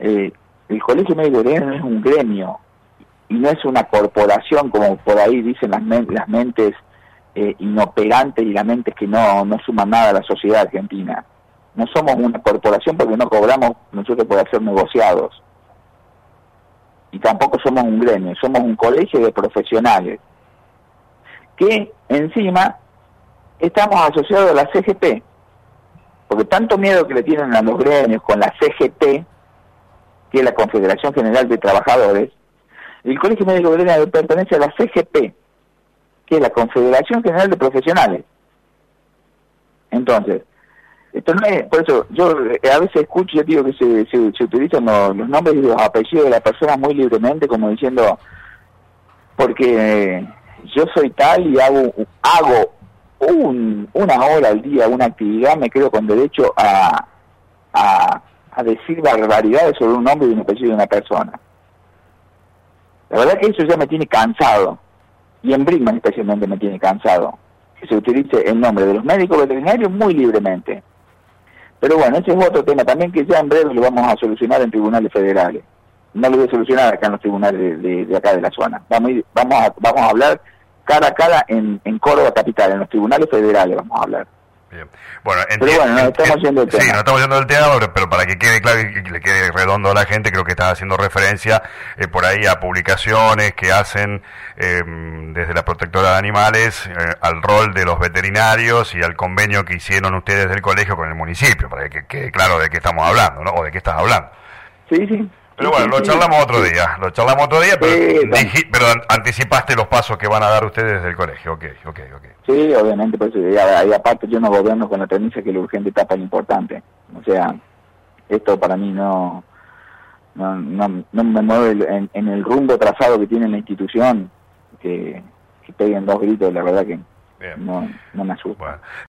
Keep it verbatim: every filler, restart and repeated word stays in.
eh, el Colegio Médico Veterinario no es un gremio y no es una corporación como por ahí dicen las, men las mentes eh, inoperantes y las mentes que no, no suman nada a la sociedad argentina. No somos una corporación porque no cobramos nosotros por hacer negociados. Y tampoco somos un gremio, somos un colegio de profesionales. Que encima estamos asociados a la C G P. Porque tanto miedo que le tienen a los gremios con la C G P, que es la Confederación General de Trabajadores, el Colegio Médico Veterinario pertenece a la C G P, que es la Confederación General de Profesionales. Entonces, esto no es, por eso yo a veces escucho, yo digo que se, se, se utilizan los, los nombres y los apellidos de las personas muy libremente, como diciendo, porque yo soy tal y hago, hago un, una hora al día, una actividad, me quedo con derecho a, a, a decir barbaridades sobre un nombre y un apellido de una persona. La verdad que eso ya me tiene cansado, y en Brinkmann especialmente me tiene cansado, que se utilice el nombre de los médicos veterinarios muy libremente. Pero bueno, ese es otro tema también que ya en breve lo vamos a solucionar en tribunales federales. No lo voy a solucionar acá en los tribunales de, de, de acá de la zona. Vamos a, ir, vamos a, vamos a hablar cara a cara en, en Córdoba capital, en los tribunales federales vamos a hablar. Bien. Bueno, pero bueno, nos estamos yendo del tema. Sí, nos estamos yendo del tema, pero, pero para que quede claro y que le quede redondo a la gente, creo que estás haciendo referencia eh, por ahí a publicaciones que hacen eh, desde la Protectora de Animales eh, al rol de los veterinarios y al convenio que hicieron ustedes del colegio con el municipio, para que quede claro de qué estamos hablando, ¿no? O de qué estás hablando. Sí, sí. Pero bueno, lo charlamos otro día, lo charlamos otro día, pero, sí, dije, pero anticipaste los pasos que van a dar ustedes desde el colegio, ok, ok, ok. Sí, obviamente, pues y, y aparte yo no gobierno con la premisa que lo urgente tapa lo importante, o sea, esto para mí no no, no, no me mueve en, en el rumbo trazado que tiene la institución, que, que peguen dos gritos, la verdad que Bien. no, no me asusta. Bueno.